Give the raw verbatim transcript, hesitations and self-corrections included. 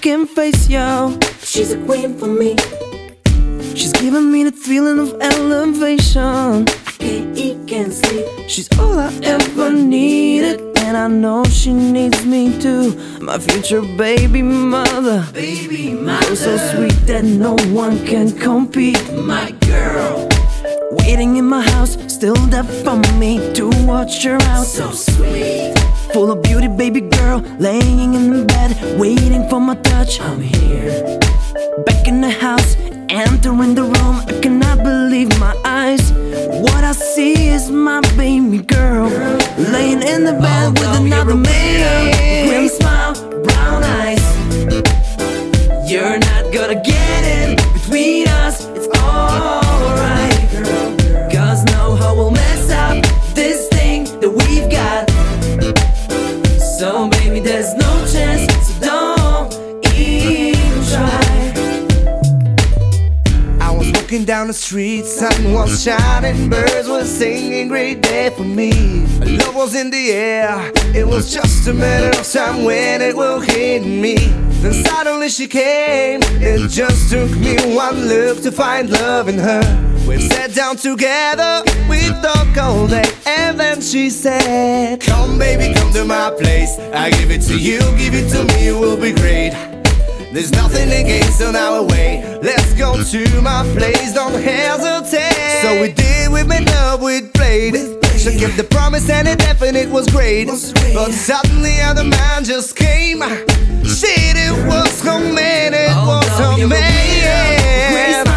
can face, yo. She's a queen for me. She's giving me the feeling of elevation. Can't eat, can't sleep. She's all I ever needed, and I know she needs me too. My future baby mother, Baby mother, oh so sweet that no one can compete. my girl, Waiting in my house, still there for me to watch her out. so sweet. Full of beauty, baby girl, laying in the bed, waiting for my touch. I'm here. Back in the house, entering the room, I cannot believe my eyes. What I see is my baby girl, laying in the bed with Although another you're man. away. Grim smile, brown eyes. You're not gonna get in between us, it's alright. Cause no hoe will mess up this thing that we've got. So baby, there's no chance, so don't even try. I was walking down the street, sun was shining, birds were singing, great day for me. Love was in the air, it was just a matter of time when it will hit me. Then suddenly she came, it just took me one look to find love in her. We sat down together, we talked all day, and then she said, come baby, come to my place, I give it to you, give it to me, it will be great. There's nothing against on our way. Let's go to my place, don't hesitate. So we did, we made love, we played. She kept the promise and it definitely was great. But suddenly other man just came. Shit, it was her man, it was her man.